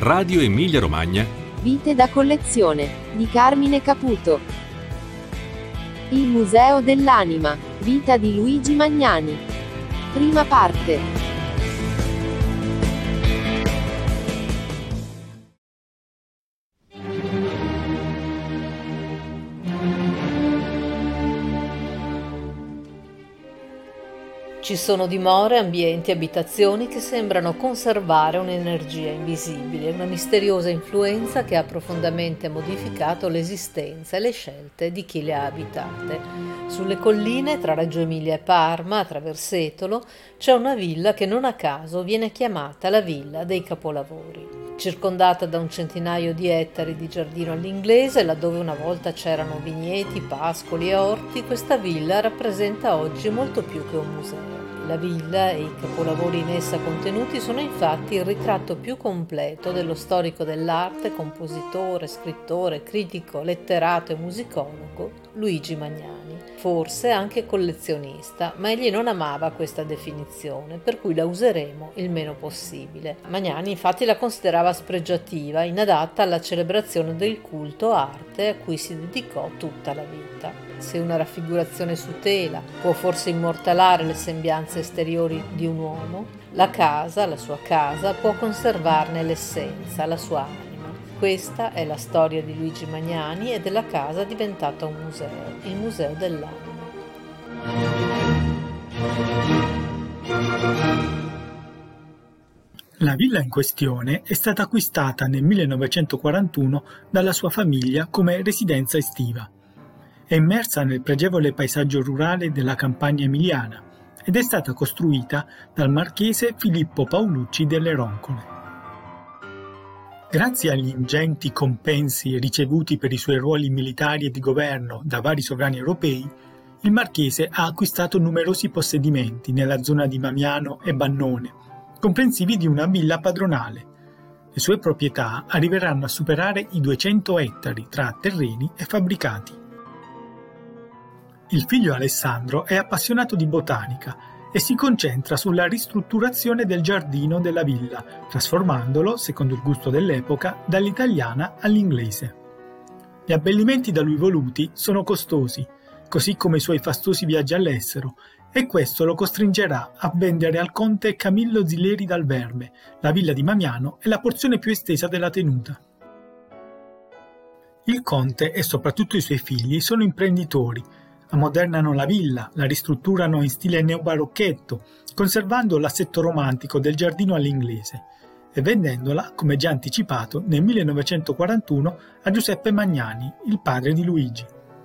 Radio Emilia Romagna. Vite da collezione, di Carmine Caputo. Il Museo dell'Anima, vita di Luigi Magnani. Prima parte. Ci sono dimore, ambienti, abitazioni che sembrano conservare un'energia invisibile, una misteriosa influenza che ha profondamente modificato l'esistenza e le scelte di chi le ha abitate. Sulle colline tra Reggio Emilia e Parma, a Traversetolo, c'è una villa che non a caso viene chiamata la Villa dei Capolavori. Circondata da un centinaio di ettari di giardino all'inglese, laddove una volta c'erano vigneti, pascoli e orti, questa villa rappresenta oggi molto più che un museo. La villa e i capolavori in essa contenuti sono infatti il ritratto più completo dello storico dell'arte, compositore, scrittore, critico, letterato e musicologo Luigi Magnani. Forse anche collezionista, ma egli non amava questa definizione, per cui la useremo il meno possibile. Magnani infatti la considerava spregiativa, inadatta alla celebrazione del culto arte a cui si dedicò tutta la vita. Se una raffigurazione su tela può forse immortalare le sembianze esteriori di un uomo, la casa, la sua casa, può conservarne l'essenza, la sua anima. Questa è la storia di Luigi Magnani e della casa diventata un museo, il Museo dell'Anima. La villa in questione è stata acquistata nel 1941 dalla sua famiglia come residenza estiva. È immersa nel pregevole paesaggio rurale della campagna emiliana ed è stata costruita dal marchese Filippo Paolucci delle Roncole. Grazie agli ingenti compensi ricevuti per i suoi ruoli militari e di governo da vari sovrani europei, il marchese ha acquistato numerosi possedimenti nella zona di Mamiano e Bannone, comprensivi di una villa padronale. Le sue proprietà arriveranno a superare i 200 ettari tra terreni e fabbricati. Il figlio Alessandro è appassionato di botanica e si concentra sulla ristrutturazione del giardino della villa, trasformandolo, secondo il gusto dell'epoca, dall'italiana all'inglese. Gli abbellimenti da lui voluti sono costosi, così come i suoi fastosi viaggi all'estero, e questo lo costringerà a vendere al conte Camillo Zileri dal Verme la villa di Mamiano e la porzione più estesa della tenuta. Il conte e soprattutto i suoi figli sono imprenditori. Ammodernano la villa, la ristrutturano in stile neobarocchetto, conservando l'assetto romantico del giardino all'inglese e vendendola, come già anticipato, nel 1941 a Giuseppe Magnani, il padre di Luigi.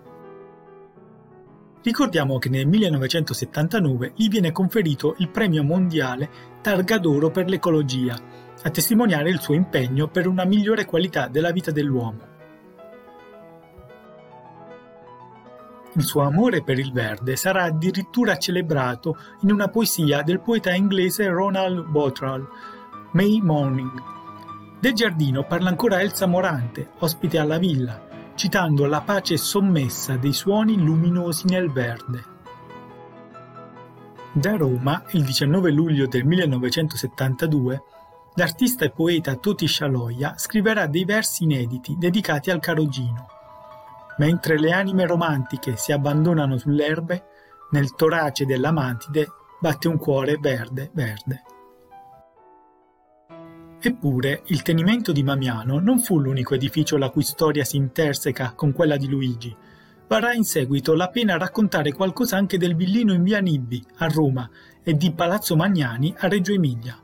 Ricordiamo che nel 1979 gli viene conferito il premio mondiale Targa d'Oro per l'ecologia, a testimoniare il suo impegno per una migliore qualità della vita dell'uomo. Il suo amore per il verde sarà addirittura celebrato in una poesia del poeta inglese Ronald Bottrell, May Morning. Del giardino parla ancora Elsa Morante, ospite alla villa, citando la pace sommessa dei suoni luminosi nel verde. Da Roma, il 19 luglio del 1972, l'artista e poeta Toti Scialoia scriverà dei versi inediti dedicati al carogino. Mentre le anime romantiche si abbandonano sulle erbe, nel torace della mantide batte un cuore verde, verde. Eppure, il tenimento di Mamiano non fu l'unico edificio la cui storia si interseca con quella di Luigi. Varrà in seguito la pena raccontare qualcosa anche del villino in via Nibbi, a Roma, e di Palazzo Magnani a Reggio Emilia.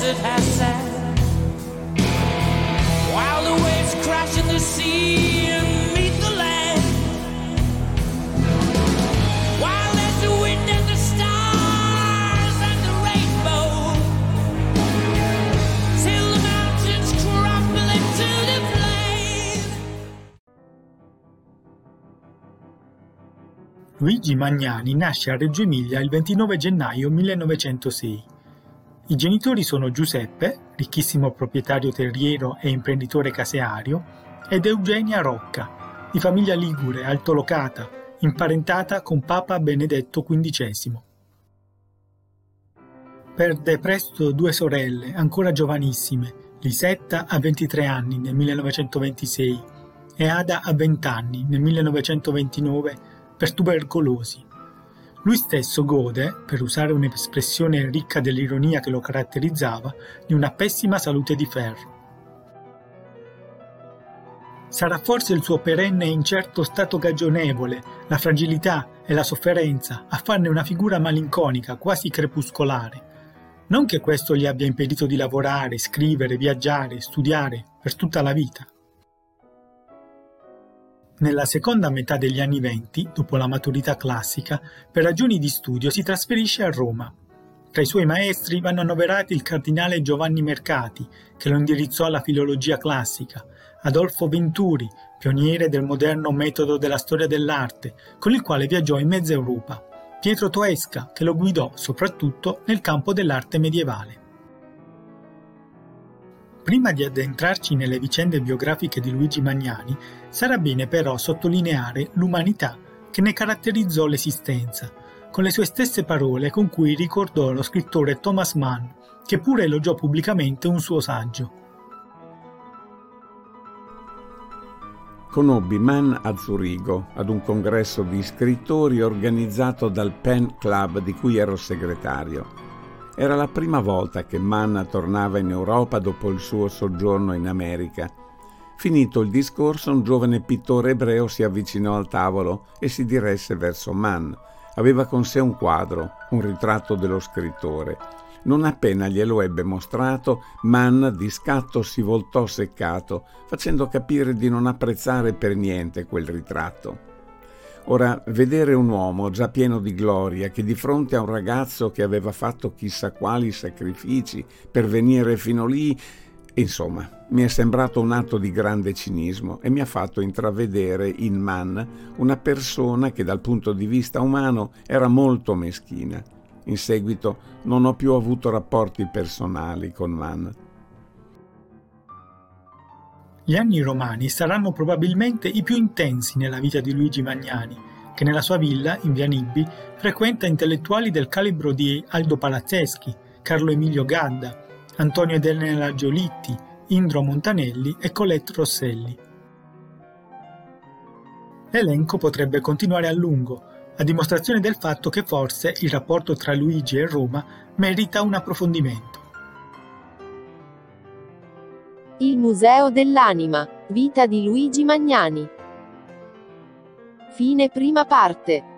desert has sat, while the waves crash in the sea and meet the land, while there's the wind and the stars and the rainbow, till the mountains crumble into the plain. Luigi Magnani nasce a Reggio Emilia il 29 gennaio 1906. I genitori sono Giuseppe, ricchissimo proprietario terriero e imprenditore caseario, ed Eugenia Rocca, di famiglia ligure altolocata, imparentata con Papa Benedetto XV. Perde presto due sorelle, ancora giovanissime, Lisetta a 23 anni nel 1926 e Ada a 20 anni nel 1929 per tubercolosi. Lui stesso gode, per usare un'espressione ricca dell'ironia che lo caratterizzava, di una pessima salute di ferro. Sarà forse il suo perenne e incerto stato cagionevole, la fragilità e la sofferenza a farne una figura malinconica, quasi crepuscolare. Non che questo gli abbia impedito di lavorare, scrivere, viaggiare, studiare per tutta la vita. Nella seconda metà degli anni '20, dopo la maturità classica, per ragioni di studio si trasferisce a Roma. Tra i suoi maestri vanno annoverati il cardinale Giovanni Mercati, che lo indirizzò alla filologia classica, Adolfo Venturi, pioniere del moderno metodo della storia dell'arte, con il quale viaggiò in mezza Europa, Pietro Toesca, che lo guidò soprattutto nel campo dell'arte medievale. Prima di addentrarci nelle vicende biografiche di Luigi Magnani, sarà bene però sottolineare l'umanità che ne caratterizzò l'esistenza, con le sue stesse parole con cui ricordò lo scrittore Thomas Mann, che pure elogiò pubblicamente un suo saggio. Conobbi Mann a Zurigo, ad un congresso di scrittori organizzato dal Pen Club di cui ero segretario. Era la prima volta che Mann tornava in Europa dopo il suo soggiorno in America. Finito il discorso, un giovane pittore ebreo si avvicinò al tavolo e si diresse verso Mann. Aveva con sé un quadro, un ritratto dello scrittore. Non appena glielo ebbe mostrato, Mann di scatto si voltò seccato, facendo capire di non apprezzare per niente quel ritratto. Ora, vedere un uomo già pieno di gloria che di fronte a un ragazzo che aveva fatto chissà quali sacrifici per venire fino lì, insomma, mi è sembrato un atto di grande cinismo e mi ha fatto intravedere in Mann una persona che dal punto di vista umano era molto meschina. In seguito non ho più avuto rapporti personali con Mann. Gli anni romani saranno probabilmente i più intensi nella vita di Luigi Magnani, che nella sua villa, in via Nibbi, frequenta intellettuali del calibro di Aldo Palazzeschi, Carlo Emilio Gadda, Antonio ed Elena Giolitti, Indro Montanelli e Colette Rosselli. L'elenco potrebbe continuare a lungo, a dimostrazione del fatto che forse il rapporto tra Luigi e Roma merita un approfondimento. Il Museo dell'Anima. Vita di Luigi Magnani. Fine prima parte.